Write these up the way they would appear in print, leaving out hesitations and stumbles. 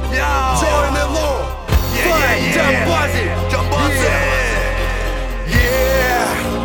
Join the law. Fight Jambazi. Yeah.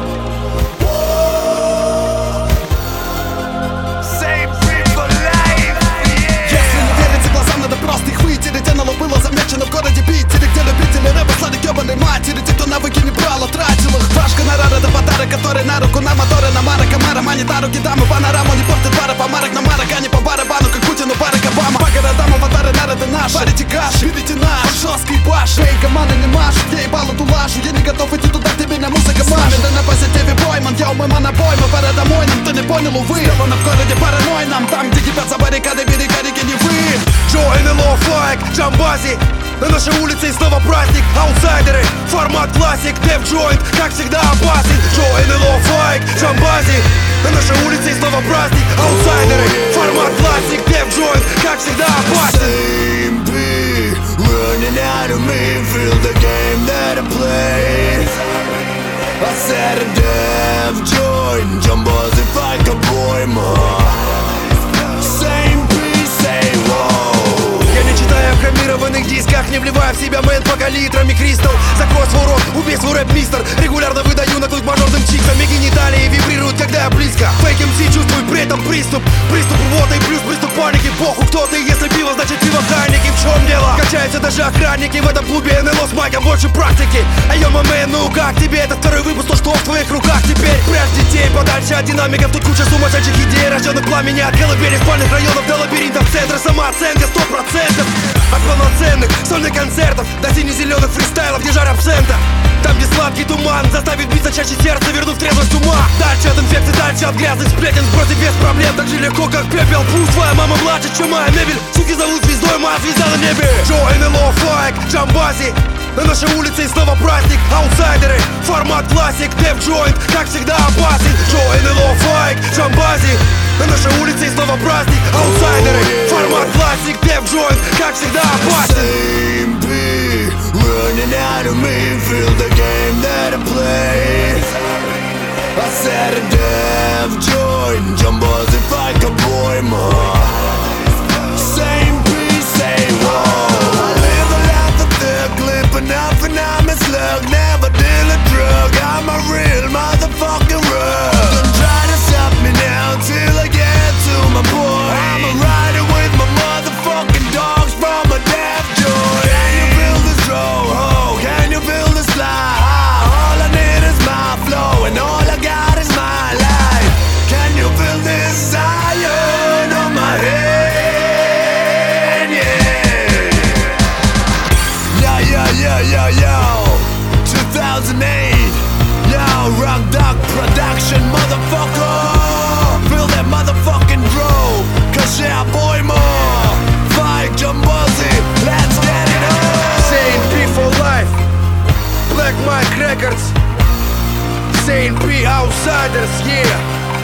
Same people life. Если не верите глазам, надо просто их вытереть. НЛО было замечено в городе Питере, где любители рэпа слали к ёбаной матери. Те, кто навыки не брал, тратил их. Ваш гонорар — это подарок, который на руку на моторы, на Мара Камарам, а не на руки дамы. Панораму не портит пара помарок на марок, а не по барабану, как Путину Барак Обама. По городам аватары, народы наш. Варите каш, видите наш жесткий баш. Эй, команда не маш, я ебал эту лажу. Я не готов идти туда, где меня музыка машет. Да на позитиве бойман, я умыма на бойму. Пора домой нам, ты не понял, увы. Сделано в городе паранойном, там, где кипят за баррикады, берега реки Невы. Join the law, fight Jambazi. На нашей улице и снова праздник. Аутсайдеры, формат классик. Дев Joint, как всегда опасен. Join the law, fight Jambazi. На нашей улице и снова праздник. Аутсайдеры, формат классик. Дев Joint, как всегда опасен. Same beat, running out of me, feel the game that I play. I said a Def Joint, Jambazi, fight a boy, Same beat, say whoa. Я не читаю хромированных дисках, не вливая в себя мэн пока литрами кристалл. Закрой свой рот, убей свой рэп-мистер. Регулярно выдаю на клык мажорным чиксам. И гениталии вибрируют, когда я близко. Фейк МС чувствую при этом приступ. Приступ рвоты плюс приступ паники. Похуй кто ты, если пиво, значит пиво хайники. В чем дело? Качаются даже охранники. В этом клубе НЛО с майком больше практики. А ё мэн, ну как тебе? Это второй выпуск, то что в твоих руках теперь. Прячь детей подальше от динамиков. Тут куча сумасшедших идей, рожденных пламени. От колыбели спальных районов до лабиринтов центра. Самооценка 100%. От полноценных сольных концертов до сине-зеленых фристайлов, где жар абсента. Там, где сладкий туман заставит биться чаще сердце, вернув трезвость ума. Дальше от инфекций, дальше от грязных сплетен, сбросить без проблем так же легко, как пепел. Пусть твоя мама младше, чем моя мебель. Суки зовут звездой, моя звезда на небе. Join the law, fight Jambazi. На нашей улице и снова праздник. Аутсайдеры, формат классик. Def Joint, как всегда опасен. Join the law, fight Jambazi. На нашей улице и снова праздник. Аутсайдеры, формат классик. Def Joint, как всегда опасен. Same beat, running out of me, feel the game that I play. I said a Def Joint, Jambazi, fight a boy, Same beat, say whoa. I live a life of thug, living up and I'm a slug. Never deal a drug, I'm a real motherfucking rug. Don't try to stop me now till I get to my point. I'm a rider with my motherfucking dogs from a Def Joint. Can you feel this row? Can you feel this fly? All I need is my flow and all I got is my life. Can you feel this iron on my head? Yeah. Yo 2008. Yo, Rock Dog Production, motherfucker. Feel that motherfucking dro. Cause yeah, boy, fight Jambazi, let's get it on. Saint P for life. Black Mike Records. Saint P Outsiders, yeah.